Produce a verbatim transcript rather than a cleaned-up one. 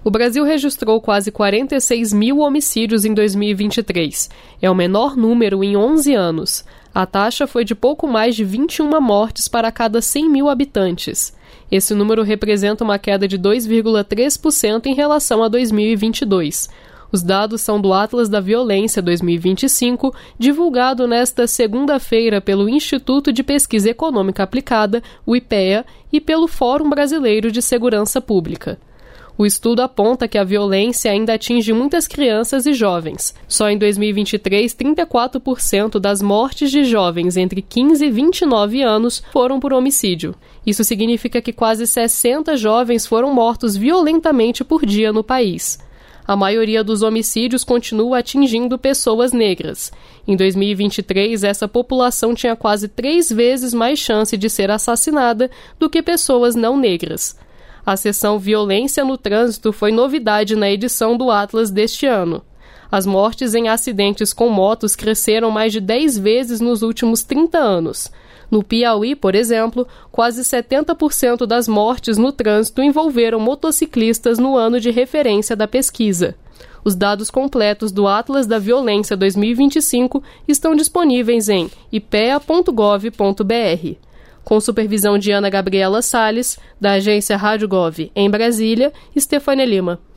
O Brasil registrou quase quarenta e seis mil homicídios em dois mil e vinte e três. É o menor número em onze anos. A taxa foi de pouco mais de vinte e uma mortes para cada cem mil habitantes. Esse número representa uma queda de dois vírgula três por cento em relação a dois mil e vinte e dois. Os dados são do Atlas da Violência dois mil e vinte e cinco, divulgado nesta segunda-feira pelo Instituto de Pesquisa Econômica Aplicada, o IPEA, e pelo Fórum Brasileiro de Segurança Pública. O estudo aponta que a violência ainda atinge muitas crianças e jovens. Só em dois mil e vinte e três, trinta e quatro por cento das mortes de jovens entre quinze e vinte e nove anos foram por homicídio. Isso significa que quase sessenta jovens foram mortos violentamente por dia no país. A maioria dos homicídios continua atingindo pessoas negras. Em dois mil e vinte e três, essa população tinha quase três vezes mais chance de ser assassinada do que pessoas não negras. A seção Violência no Trânsito foi novidade na edição do Atlas deste ano. As mortes em acidentes com motos cresceram mais de dez vezes nos últimos trinta anos. No Piauí, por exemplo, quase setenta por cento das mortes no trânsito envolveram motociclistas no ano de referência da pesquisa. Os dados completos do Atlas da Violência dois mil e vinte e cinco estão disponíveis em i p e a ponto gov ponto b r. Com supervisão de Ana Gabriela Salles, da agência Rádio Gov, em Brasília, Estefânia Lima.